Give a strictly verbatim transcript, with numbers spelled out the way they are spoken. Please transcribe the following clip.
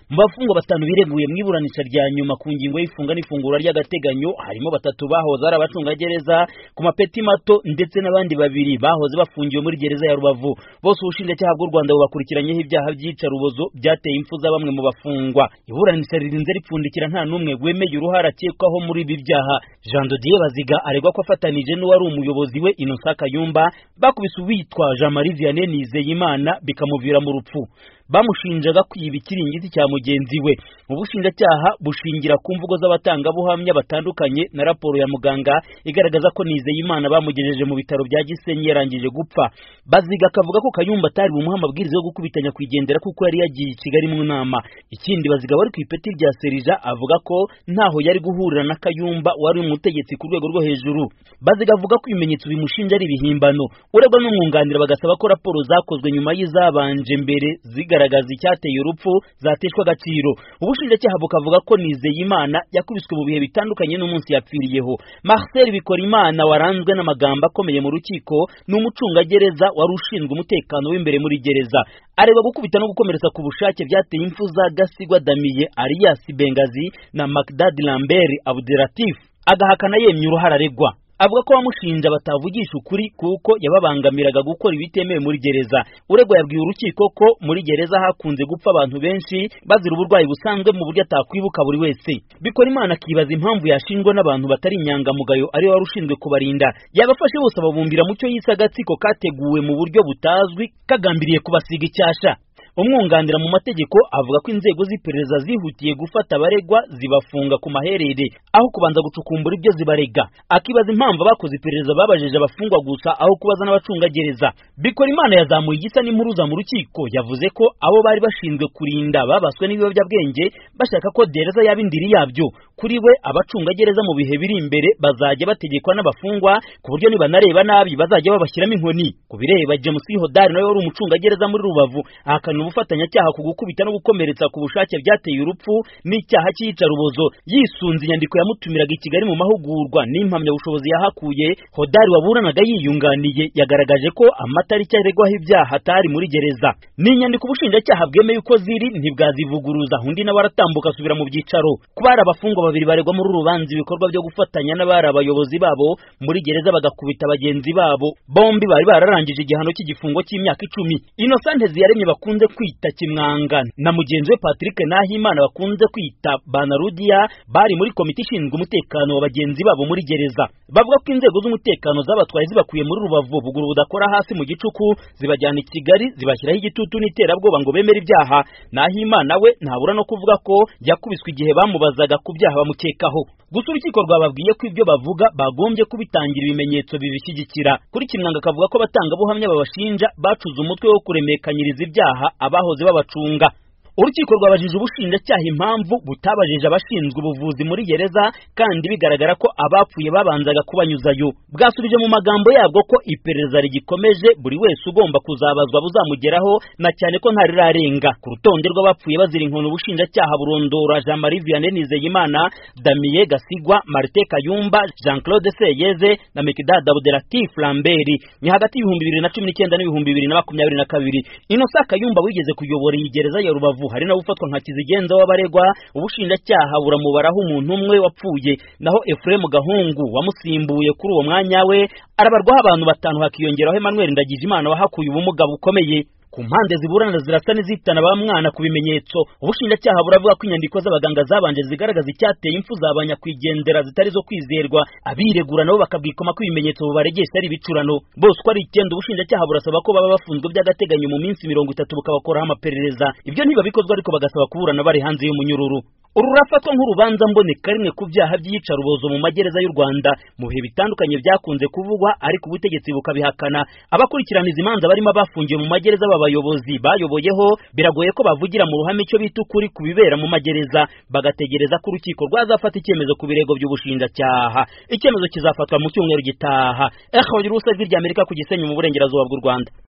Mu bafungwa batanu bireguye mu iburanisha rya nyuma ku ngingo y'ifunga n'ifungura ry'agateganyo harimo batatu bahoze ari abacungagereza ku mapeti mato ndetse n'abandi babiri bahoze bafungiwe muri gereza ya Rubavu. Bose ubushinjacyaha bw'u Rwanda bubakurikiranyeho ibyaha by'iyicarubozo byateye impfu za bamwe mu bafungwa. Iburanisha ririnze ripfundikira nta n'umwe wemeye uruhara akekwaho muri ibi byaha. Jean de Dieu Baziga aregwa ko afatanije n'uwari umuyobozi we Innocent Kayumba bakubise uwitwa Jean Marie Vianney Nizeyimana bikamuvira mu rupfu. Bamushinjaga kwiba ikiringiti cya mugenzi we. Ubushinjacyaha bushingira ku mvugo z'abatangabuhamya batandukanye na raporo ya muganga igaragaza ko Nizeyimana bamugejeje mu bitaro bya Gisenyi yarangije gupfa. Baziga akavuga ko Kayumba atari bumuha amabwiriza yo gukubitanya kwigendera kuko yari yagiye i Kigali mu nama. Ikindi Baziga wari ku ipeti rya Serija avuga ko ntaho yari guhurira na Kayumba wari umutegetsi ku rwego rwo hejuru. Baziga avuga ko ibimenyetso bimushinja ari ibihimbano. Uregwa n'umwunganira bagasaba ko raporo zakozwe nyuma y'izabanje mbere zigaragaza icyateye urupfu zateshwa agaciro. Ubushinjacyaha bukavuga ko Nizeyimana yakubiswe mu bihe bitandukanye n'umunsi yapfiriyeho. Marcel Bikorimana waranzwe n'amagambo akomeye mu rukiko n'umucungagereza wari ushinzwe umutekano w'imbere muri gereza. Areba gukubita no gukomeretsa ku bushake byateye impfu za Gasigwa Damiye alias Bengazi na Magdad Lambert Abdelatif. Agahakana yemye uruhara aregwa. Avuga ko bamushinja batavugisha ukuri kuko yababangamiraga gukora ibitemewe muri gereza. Uregwa yabwiye urukiko ko muri gereza hakunze gupfa abantu benshi bazira uburwayi busanzwe mu buryo atakwibuka buri wese. Bikorimana akibaza impamvu yashingwa n'abantu batari inyangamugayo ari wari ushinzwe kubarinda. Yabafashe bose ababumbira mu cyo yise agatsiko kateguwe mu buryo butazwi kagambiriye kubasiga icyasha. Umwunganira mu mategeko avuga ko inzego z'iperereza zihutiye gufata abaregwa zibafunga ku maherere aho kubanza gucukumbura ibyo zibarega. Akibaza impamvu abakoze iperereza babajeje abafungwa gusa aho kubaza n'abacungagereza. Bikorimana yazamuye igisa n'impuruza mu rukiko yavuze ko abo bari bashinzwe kurinda babaswe n'ibiyobyabwenge bashaka ko gereza yaba indiri yabyo. Kuri we abacungagereza mu bihe biri imbere bazajya bategekwa n'abafungwa ku buryo nibanareba nabi bazajya babashyiramo inkoni. Kubireba James Hodari nawe wari umucungagereza muri Rubavu ahakana ubufatanyacyaha ku gukubita no gukomeretsa ku bushake byateye urupfu n'icyaha cy'iyicarubozo. Yisunze inyandiko yamutumiraga i Kigali mu mahugurwa n'impamya bushobozi yahakuye, Hodari waburanaga yiyunganiye yagaragaje ko amatariki aregwaho ibyaha atari muri gereza. N'inyandiko ubushinjacyaha bwemeye uko ziri ntibwazivuguruza. Undi nawe aratambuka asubira mu byicaro. Kubara abafungwa babiri baregwa muri rubanza ibikorwa byo gufatanya n'abari abayobozi babo muri gereza bagakubita bagenzi babo. Bombi bari bararangije igihano cy'igifungo cy'imyaka icumi. Innocent Ziyaremye bakunze kwita Kimwanga na mugenzi we Patrick Nahimana bakunze kwita Banarudia bari muri komite ishinzwe umutekano wa bagenzi babo muri gereza. Bavuga ko inzego z'umutekano zabatwaye zibakuye muri Rubavu buguru budakora hasi mu gicuku zibajyana i Kigali zibashyiraho igitutu n'iterabwoba ngo bemere ibyaha. Nahimana we ntabura no kuvuga ko yakubiswe igihe bamubazaga ku byaha bamukekaho. Gusa urukiko rwababwiye ko ibyo bavuga bagombye kubitangira ibimenyetso bibishyigikira. Kuri Kimwanga akavuga ko abatangabuhamya babashinja bacuze umutwe wo kuremekanyiriza ibyaha abahoze babacunga. Urukiko rwabajije ubushinjacyaha impamvu butabajije abashinzwe ubuvuzi muri gereza kandi bigaragara ko abapfuye babanzaga kubanyuzayo. Bwasubije mu magambo yabwo ko iperereza rigikomeje buri wese ugomba kuzabazwa buzamugeraho na cyane ko ntari rarenga. Ku rutonde rw'abapfuye bazira inkono ubushinjacyaha burondora Jean Marie Vianney Nizeyimana, Damien Gasigwa, Martin Kayumba, Jean-Claude Seyeze na Magdad Abdelatif Lambert. Ni hagati y'ibihumbi bibiri na cumi n'icyenda n'ibihumbi bibiri na makumyabiri na kabiri. Innocent Kayumba wigeze kuyobora iyi gereza ya Rubavu hari na ufatwa nka kizigenza w'abaregwa. Ubushinjacyaha buramubaraho umuntu umwe wapfuye, naho Ephraim Gahungu wamusimbuye kuri uwo mwanya we arabarwaho abantu batanu hakiyongeraho Emmanuel Ndagijimana wahakuye ubumuga bukomeye. Ku mpande ziburana zirasa n'izitana ba mwana ku bimenyetso. Ubushinjacyaha buravuga ko inyandiko z'abaganga zabanje zigaragaza icyateye impfu zabanya kwigendera zitari zo kwizerwa. Abiregura nabo bakabwikoma ko ibimenyetso bubaregese ari ibicurano. Bose ko ari icyenda ubushinjacyaha burasaba ko baba bafunzwe by'agateganyo mu minsi mirongo itatu bukabakoraho amaperereza. Ibyo ntibabikozwa ariko bagasaba kuburana bari hanze y'umunyururu. Uru rurafatwa nk'urubanza mboneka rimwe ku byaha by'iyicarubozo mu magereza y'u Rwanda mu bihe bitandukanye byakunze kuvugwa ariko ubutegetsi bukabihakana. Abakurikirana izi manza barimo bafungiye mu magereza b'abayobozi bayoboyeho biragoye ko bavugira mu ruhame icyo bita ukuri ku bibera mu magereza, bagategereza ko urukiko rwazafata icyemezo ku birego by'ubushinjacyaha. Icyemezo kizafatwa mu cyumweru gitaha. Eho y'urusa rw'Amerika ku Gisenyi mu burengerazuba bw'u Rwanda.